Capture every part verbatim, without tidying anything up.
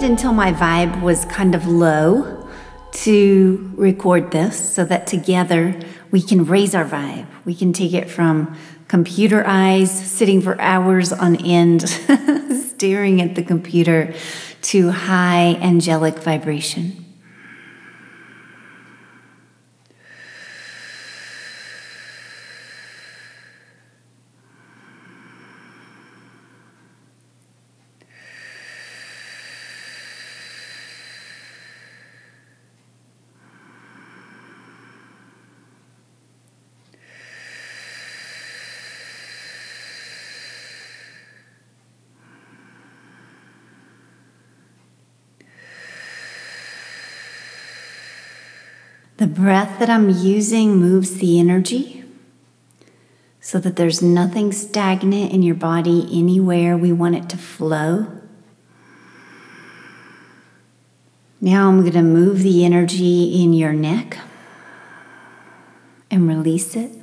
waited until my vibe was kind of low to record this so that together we can raise our vibe. We can take it from computer eyes, sitting for hours on end, staring at the computer, to high angelic vibration. The breath that I'm using moves the energy so that there's nothing stagnant in your body anywhere. We want it to flow. Now I'm going to move the energy in your neck and release it.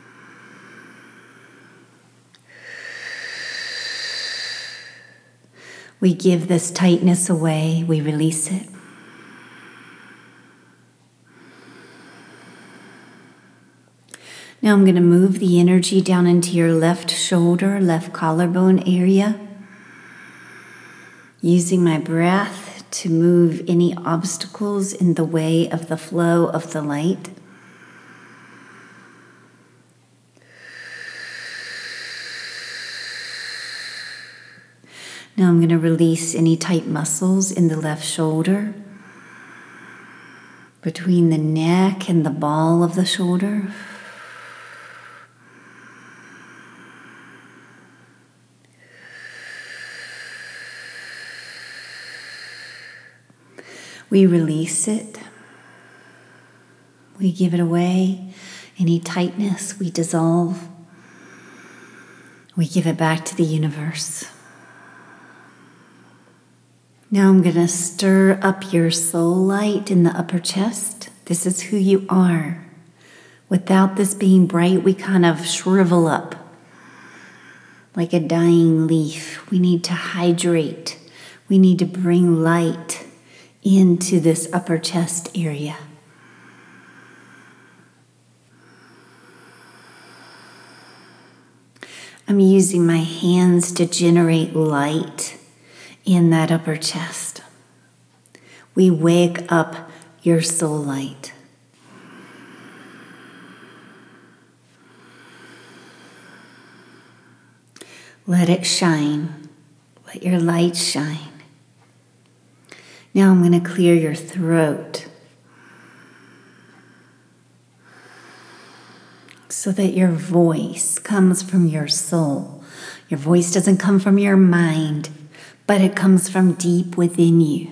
We give this tightness away. We release it. Now I'm going to move the energy down into your left shoulder, left collarbone area, using my breath to move any obstacles in the way of the flow of the light. Now I'm going to release any tight muscles in the left shoulder, between the neck and the ball of the shoulder. We release it. We give it away. Any tightness, we dissolve. We give it back to the universe. Now I'm going to stir up your soul light in the upper chest. This is who you are. Without this being bright, we kind of shrivel up like a dying leaf. We need to hydrate. We need to bring light into this upper chest area. I'm using my hands to generate light in that upper chest. We wake up your soul light. Let it shine. Let your light shine. Now I'm going to clear your throat so that your voice comes from your soul. Your voice doesn't come from your mind, but it comes from deep within you.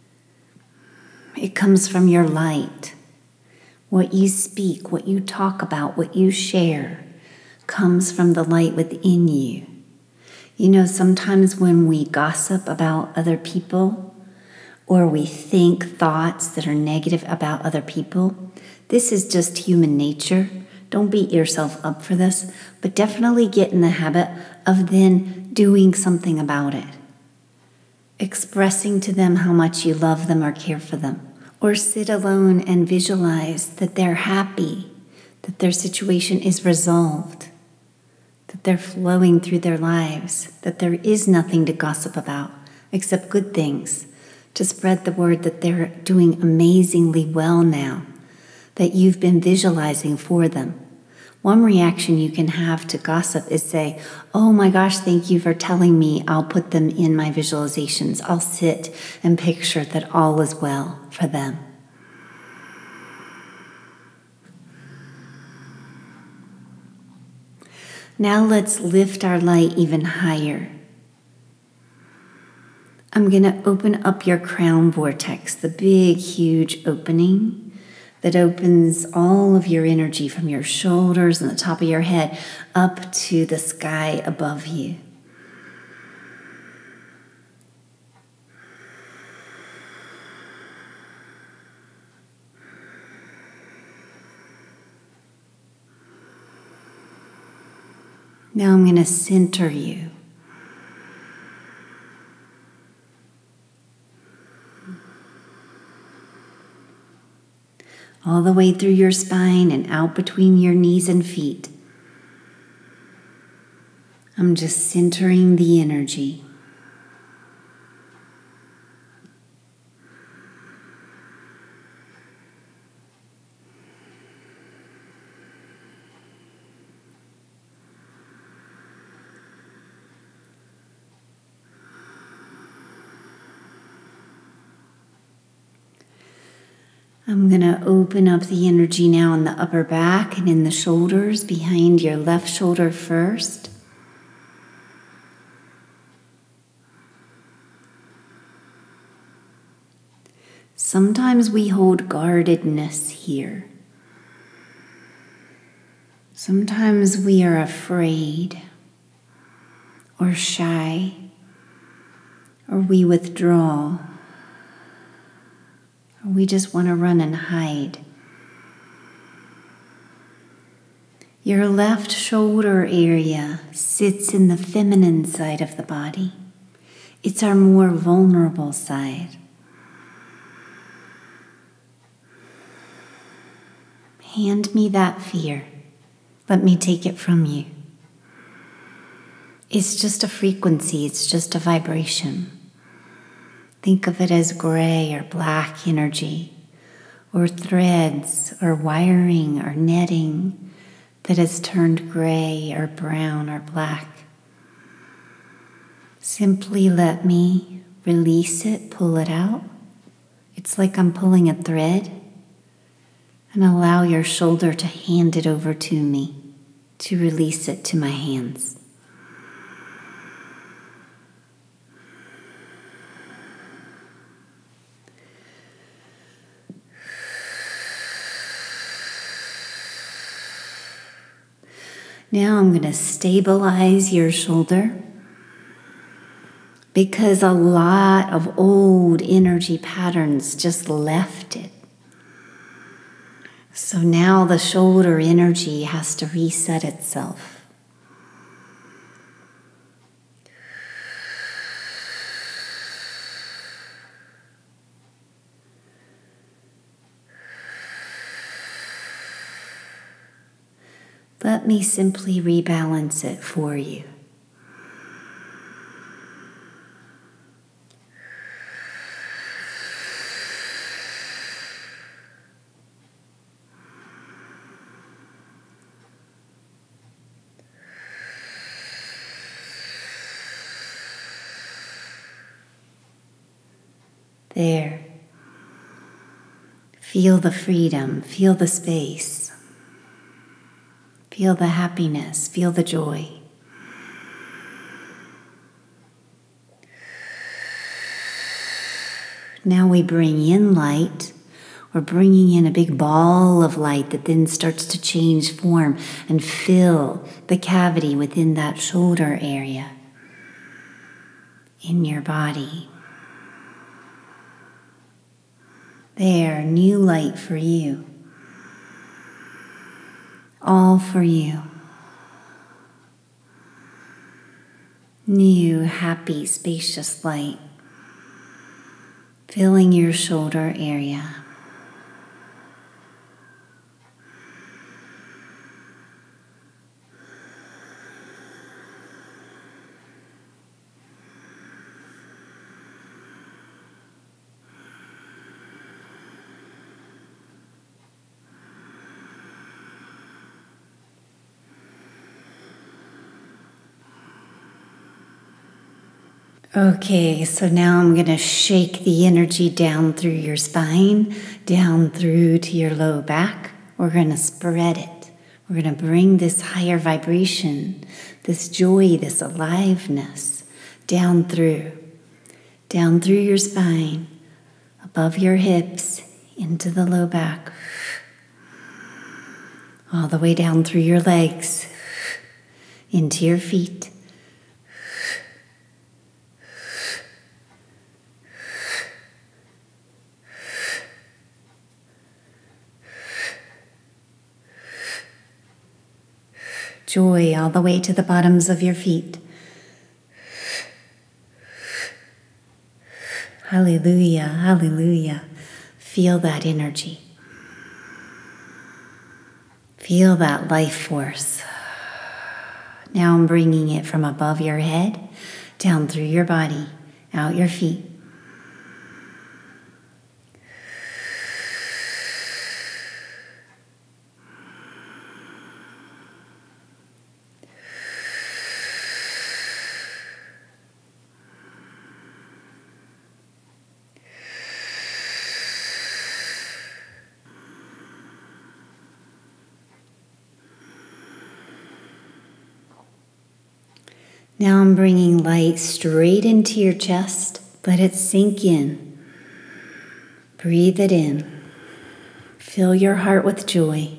It comes from your light. What you speak, what you talk about, what you share comes from the light within you. You know, sometimes when we gossip about other people, or we think thoughts that are negative about other people, this is just human nature. Don't beat yourself up for this, but definitely get in the habit of then doing something about it. Expressing to them how much you love them or care for them. Or sit alone and visualize that they're happy, that their situation is resolved, that they're flowing through their lives, that there is nothing to gossip about except good things. To spread the word that they're doing amazingly well now, that you've been visualizing for them. One reaction you can have to gossip is say, oh my gosh, thank you for telling me. I'll put them in my visualizations. I'll sit and picture that all is well for them. Now let's lift our light even higher. I'm going to open up your crown vortex, the big, huge opening that opens all of your energy from your shoulders and the top of your head up to the sky above you. Now I'm going to center you. all the way through your spine and out between your knees and feet. I'm just centering the energy. I'm going to open up the energy now in the upper back and in the shoulders, behind your left shoulder first. Sometimes we hold guardedness here. Sometimes we are afraid or shy, or we withdraw. We just want to run and hide. Your left shoulder area sits in the feminine side of the body. It's our more vulnerable side. Hand me that fear. Let me take it from you. It's just a frequency. It's just a vibration. Think of it as gray or black energy, or threads or wiring or netting that has turned gray or brown or black. Simply let me release it, pull it out. It's like I'm pulling a thread, and allow your shoulder to hand it over to me, to release it to my hands. Now I'm going to stabilize your shoulder, because a lot of old energy patterns just left it. So now the shoulder energy has to reset itself. Let me simply rebalance it for you. There. Feel the freedom, feel the space. Feel the happiness, feel the joy. Now we bring in light. We're bringing in a big ball of light that then starts to change form and fill the cavity within that shoulder area in your body. There, new light for you. All for you. New, happy, spacious light filling your shoulder area. Okay, so now I'm going to shake the energy down through your spine, down through to your low back. We're going to spread it. We're going to bring this higher vibration, this joy, this aliveness down through, down through your spine, above your hips, into the low back, all the way down through your legs, into your feet. Joy all the way to the bottoms of your feet. Hallelujah, hallelujah. Feel that energy. Feel that life force. Now I'm bringing it from above your head, down through your body, out your feet. Now I'm bringing light straight into your chest. Let it sink in. Breathe it in. Fill your heart with joy.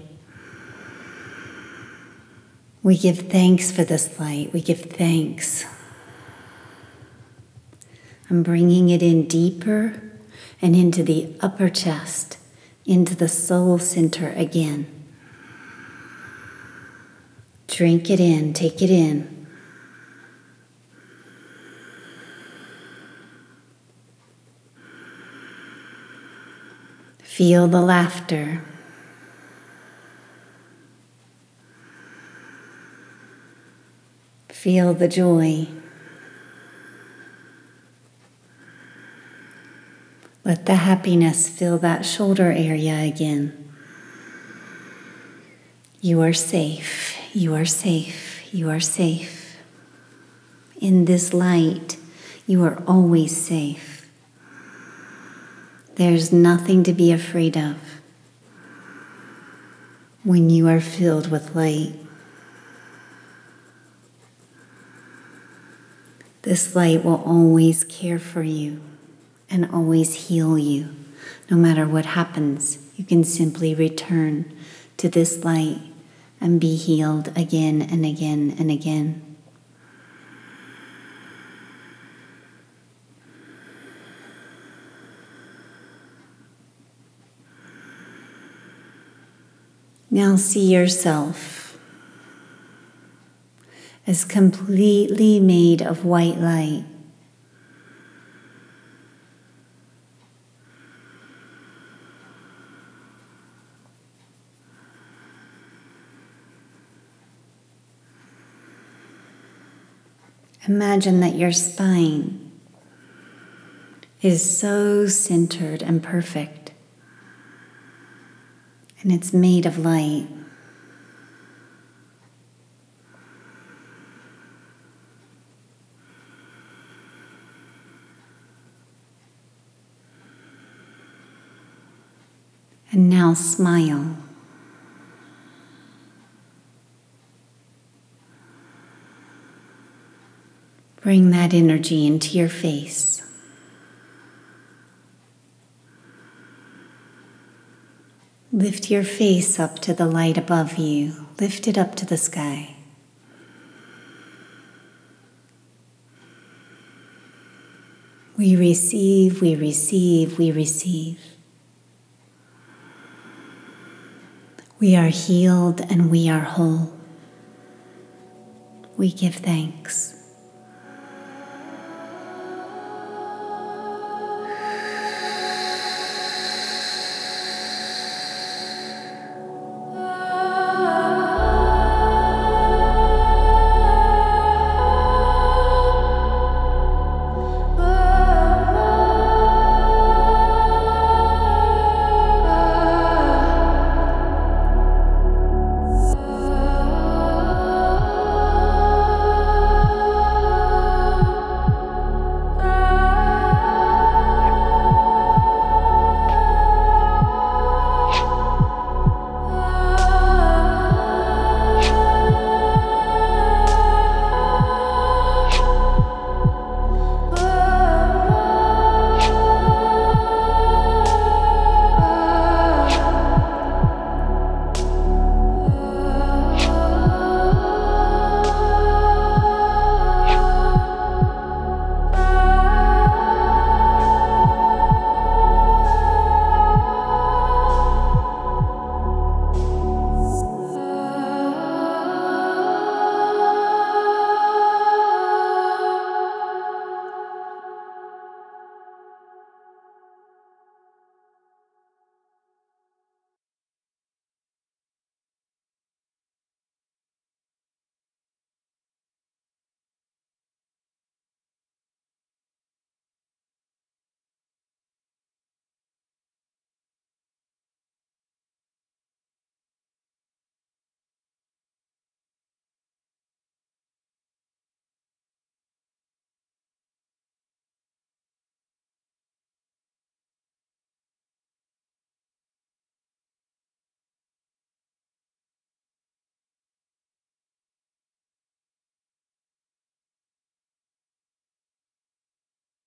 We give thanks for this light. We give thanks. I'm bringing it in deeper and into the upper chest, into the soul center again. Drink it in, take it in. Feel the laughter. Feel the joy. Let the happiness fill that shoulder area again. You are safe. You are safe. You are safe. In this light, you are always safe. There's nothing to be afraid of when you are filled with light. This light will always care for you and always heal you. No matter what happens, you can simply return to this light and be healed again and again and again. Now see yourself as completely made of white light. Imagine that your spine is so centered and perfect. And it's made of light. And now smile. Bring that energy into your face. Lift your face up to the light above you. Lift it up to the sky. We receive, we receive, we receive. We are healed and we are whole. We give thanks.